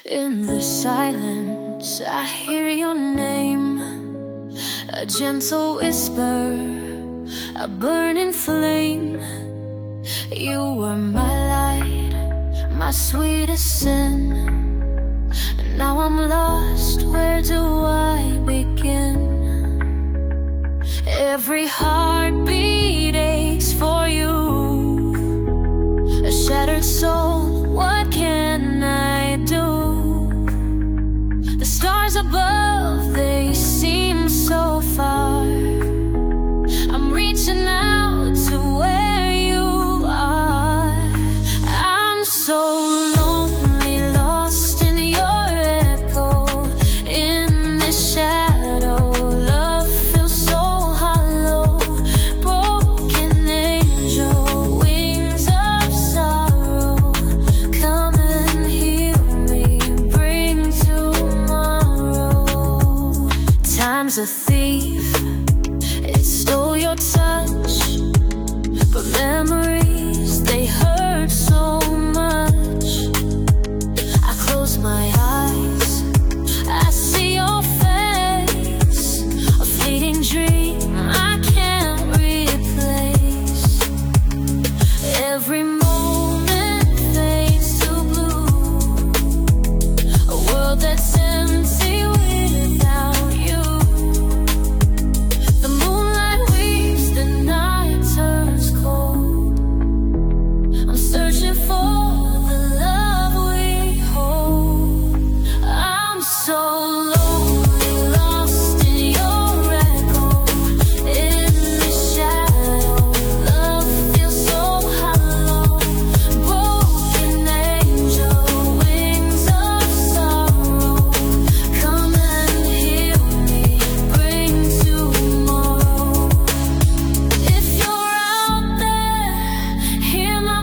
In the silence, I hear your name, a gentle whisper, a burning flame. You were my light, my sweetest sin. Now I'm lost, where do I begin? Every heartbeat aches for you, a shattered soul, what can I do? The stars above, they seem so far. I'm reaching out to where you are. I'm so lonely, lost in your echo. In this shadow, love feels so hollow. Broken angel, wings of sorrow. Come and heal me, bring tomorrow. Time's a thief, it stole your touch, but memories, they hurt so much. I close my eyes, I see your face, a fleeting dream I can't replace. Every moment fades to blue, a world that's empty without you. The moonlight weeps, the night turns cold. I'm searching for the love we hold. I'm so lonely, lost in your echo. In the shadow, love feels so hollow. Broken angel, wings of sorrow. Come and heal me, bring tomorrow. If you're out there, hear my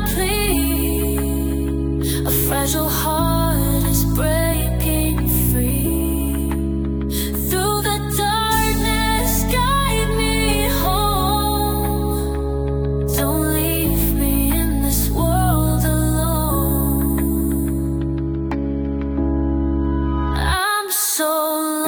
plea. A fragile heart is breaking free. Through the darkness, guide me home. Don't leave me in this world alone. I'm so